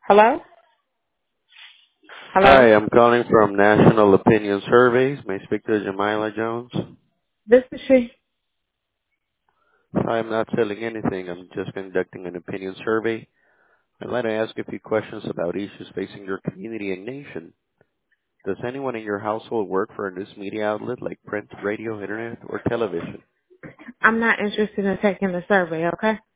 Hello? Hello? Hi, I'm calling from National Opinion Surveys. May I speak to Jamila Jones? This is she. Hi, I'm not selling anything. I'm just conducting an opinion survey. I'd like to ask a few questions about issues facing your community and nation. Does anyone in your household work for a news media outlet like print, radio, internet, or television? I'm not interested in taking the survey, okay?